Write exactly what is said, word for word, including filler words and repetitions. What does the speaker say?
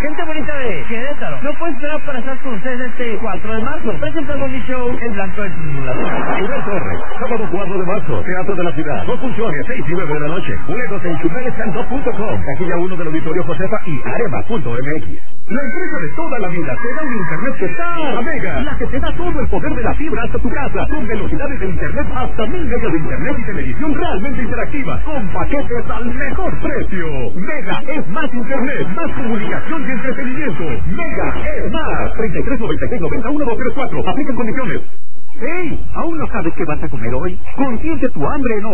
Gente bonita de Querétaro, no puedes esperar para estar con ustedes este cuatro de marzo. Presentando mi show, El Blanco del Simulador. Chumel Torres, sábado cuatro de marzo, Teatro de la Ciudad. Dos funciones, seis y nueve de la noche. Boletos en chumel stand up punto com, taquilla uno del Auditorio Josefa y arema punto m x. La empresa de toda la vida te da un internet que está a mega, la que te da todo el poder de la fibra hasta tu casa, con velocidades de internet hasta mil megas de internet y televisión realmente interactiva, con paquetes al mejor precio. Mega es más internet, más comunicación y entretenimiento. Mega es más. treinta y tres noventa y seis noventa y uno doscientos cuatro. Aplican condiciones. ¡Ey! ¿Aún no sabes qué vas a comer hoy? Consiente tu hambre en